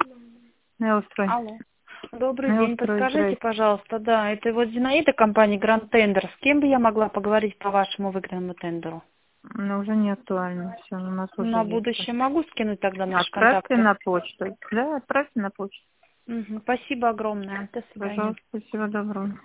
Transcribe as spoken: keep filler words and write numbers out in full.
Я устрою. Алло. Добрый Я день. устрою, Подскажите, здрасте. пожалуйста, да, это вот Зинаида, компания Гранд Тендер. С кем бы я могла поговорить по вашему выигранному тендеру? Но уже не актуально. Все, у нас уже На есть. будущее могу скинуть тогда наши Отправьте контакты? на почту. Да, отправьте на почту. Мгм. Спасибо огромное. До свидания. Пожалуйста, всего доброго.